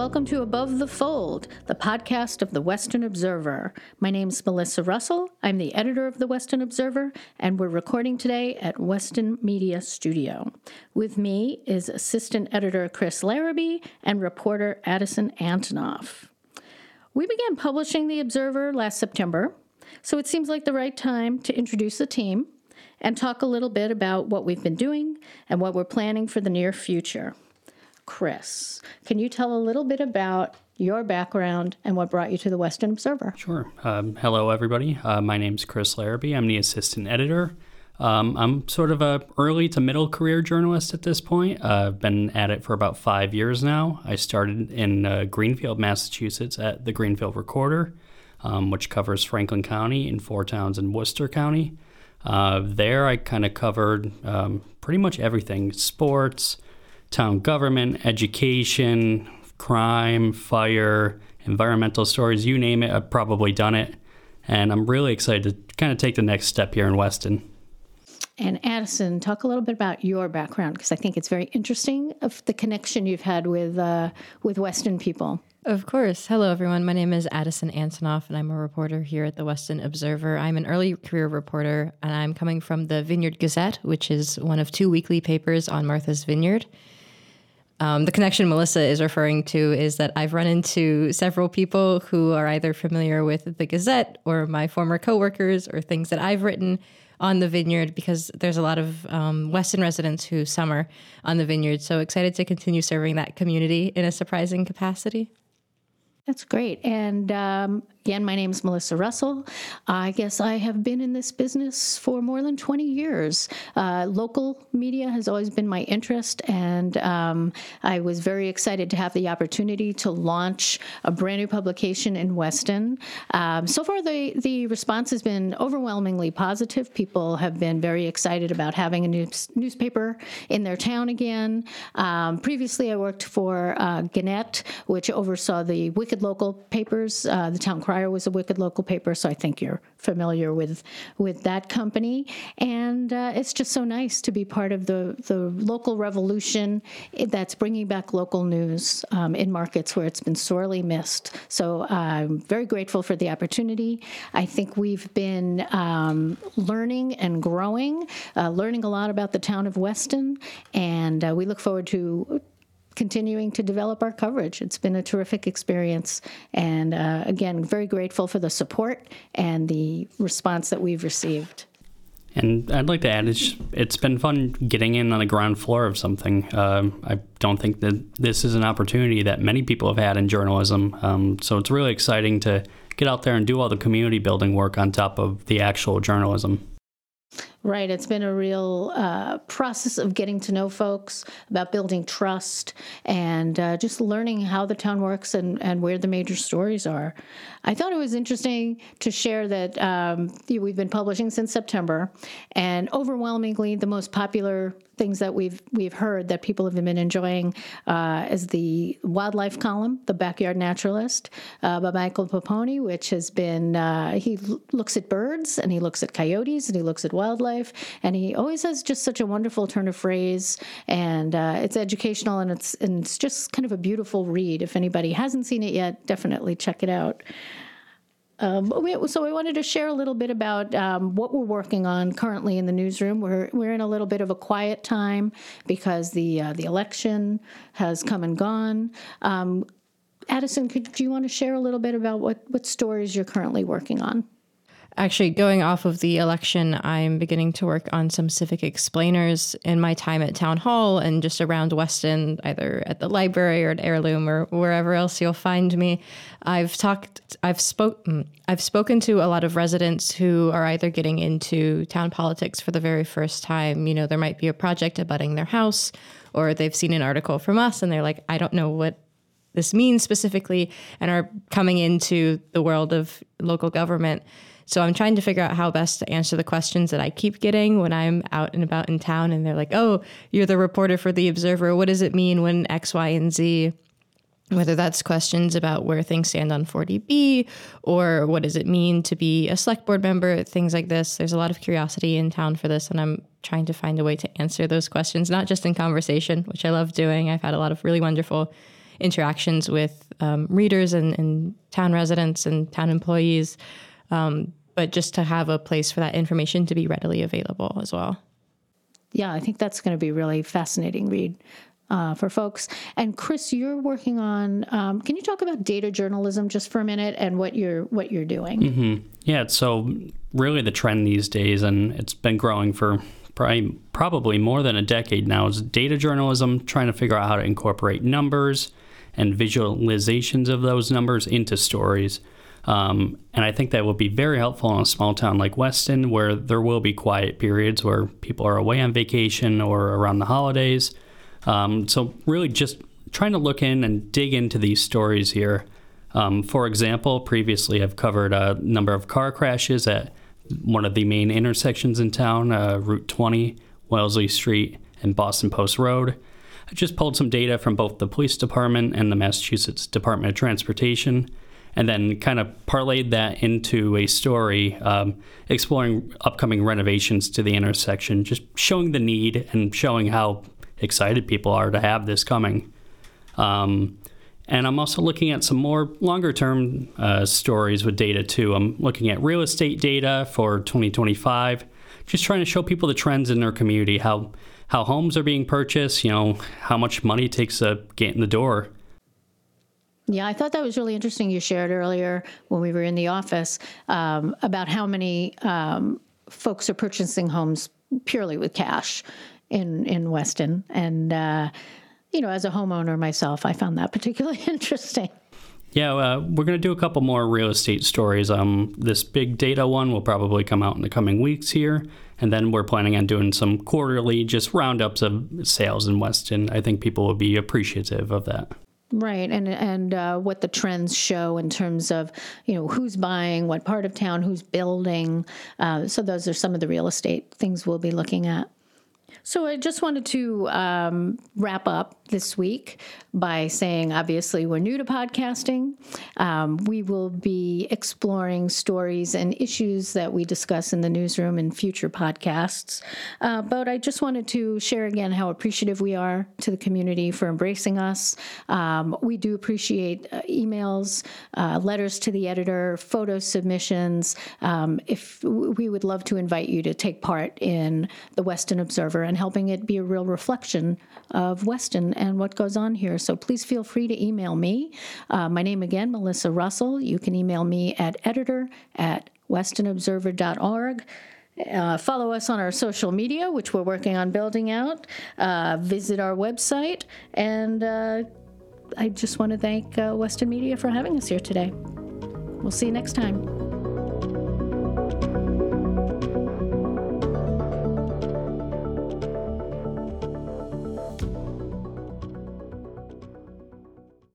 welcome to Above the Fold, the podcast of the Western Observer. My name's Melissa Russell. I'm the editor of the Western Observer, and we're recording today at Weston Media Studio. With me is assistant editor Chris Larrabee and reporter Addison Antonoff. We began publishing the Observer last September, so it seems like the right time to introduce the team and talk a little bit about what we've been doing and what we're planning for the near future. Chris, can you tell a little bit about your background and what brought you to the Western Observer? Sure. Hello, everybody. My name's Chris Larrabee. I'm the assistant editor. I'm sort of a early to middle career journalist at this point. I've been at it for about 5 years now. I started in Greenfield, Massachusetts at the Greenfield Recorder, which covers Franklin County and four towns in Worcester County. There I kind of covered pretty much everything: sports, town government, education, crime, fire, environmental stories, you name it, I've probably done it. And I'm really excited to kind of take the next step here in Weston. And Addison, talk a little bit about your background, because I think it's very interesting of the connection you've had with Weston people. Of course. Hello, everyone. My name is Addison Antonoff, and I'm a reporter here at the Weston Observer. I'm an early career reporter, and I'm coming from the Vineyard Gazette, which is one of two weekly papers on Martha's Vineyard. The connection Melissa is referring to is that I've run into several people who are either familiar with the Gazette or my former coworkers or things that I've written on the Vineyard, because there's a lot of Weston residents who summer on the Vineyard. So excited to continue serving that community in a surprising capacity. That's great. And again, my name is Melissa Russell. I guess I have been in this business for more than 20 years. Local media has always been my interest, and I was very excited to have the opportunity to launch a brand new publication in Weston. So far, the response has been overwhelmingly positive. People have been very excited about having a newspaper in their town again. Previously, I worked for Gannett, which oversaw the Wicked local papers. The Town Crier was a Wicked local paper, so I think you're familiar with that company. And it's just so nice to be part of the local revolution that's bringing back local news in markets where it's been sorely missed. So I'm very grateful for the opportunity. I think we've been learning and growing, learning a lot about the town of Weston, and we look forward to continuing to develop our coverage. It's been a terrific experience. And again, very grateful for the support and the response that we've received. And I'd like to add, it's been fun getting in on the ground floor of something. I don't think that this is an opportunity that many people have had in journalism. So it's really exciting to get out there and do all the community building work on top of the actual journalism. Right. It's been a real process of getting to know folks, about building trust, and just learning how the town works and where the major stories are. I thought it was interesting to share that we've been publishing since September, and overwhelmingly the most popular things that we've heard that people have been enjoying is the wildlife column, The Backyard Naturalist, by Michael Poponi, which has been, he looks at birds, and he looks at coyotes, and he looks at wildlife, and he always has just such a wonderful turn of phrase, and it's educational, and it's just kind of a beautiful read. If anybody hasn't seen it yet, definitely check it out. So we wanted to share a little bit about what we're working on currently in the newsroom. We're in a little bit of a quiet time because the election has come and gone. Addison, do you want to share a little bit about what stories you're currently working on? Actually, going off of the election, I'm beginning to work on some civic explainers in my time at Town Hall and just around Weston, either at the library or at Heirloom or wherever else you'll find me. I've spoken to a lot of residents who are either getting into town politics for the very first time. You know, there might be a project abutting their house, or they've seen an article from us and they're like, I don't know what this means specifically, and are coming into the world of local government. So I'm trying to figure out how best to answer the questions that I keep getting when I'm out and about in town and they're like, oh, you're the reporter for the Observer. What does it mean when X, Y, and Z? Whether that's questions about where things stand on 40B or what does it mean to be a select board member, things like this. There's a lot of curiosity in town for this, and I'm trying to find a way to answer those questions, not just in conversation, which I love doing. I've had a lot of really wonderful interactions with readers and town residents and town employees, but just to have a place for that information to be readily available as well. Yeah, I think that's going to be really fascinating read for folks. And Chris, you're working on. Can you talk about data journalism just for a minute and what you're doing? Mm-hmm. Yeah, so really the trend these days, and it's been growing for probably more than a decade now, is data journalism, trying to figure out how to incorporate numbers and visualizations of those numbers into stories. And I think that will be very helpful in a small town like Weston, where there will be quiet periods where people are away on vacation or around the holidays. So really just trying to look in and dig into these stories here. For example, previously I've covered a number of car crashes at one of the main intersections in town, Route 20, Wellesley Street, and Boston Post Road. I just pulled some data from both the police department and the Massachusetts Department of Transportation, and then kind of parlayed that into a story exploring upcoming renovations to the intersection, just showing the need and showing how excited people are to have this coming. And I'm also looking at some more longer-term stories with data, too. I'm looking at real estate data for 2025, just trying to show people the trends in their community, how homes are being purchased, how much money it takes to get in the door. Yeah, I thought that was really interesting. You shared earlier when we were in the office about how many folks are purchasing homes purely with cash in Weston. And, as a homeowner myself, I found that particularly interesting. Yeah, we're going to do a couple more real estate stories. This big data one will probably come out in the coming weeks here. And then we're planning on doing some quarterly just roundups of sales in Weston. I think people will be appreciative of that. Right, and what the trends show in terms of, who's buying, what part of town, who's building. So those are some of the real estate things we'll be looking at. So I just wanted to wrap up this week by saying, obviously, we're new to podcasting. We will be exploring stories and issues that we discuss in the newsroom in future podcasts. But I just wanted to share again how appreciative we are to the community for embracing us. We do appreciate emails, letters to the editor, photo submissions. If we would love to invite you to take part in the Weston Observer and helping it be a real reflection of Weston and what goes on here. So please feel free to email me. My name again, Melissa Russell. You can email me at editor@westonobserver.org. Follow us on our social media, which we're working on building out. Visit our website. And I just want to thank Weston Media for having us here today. We'll see you next time.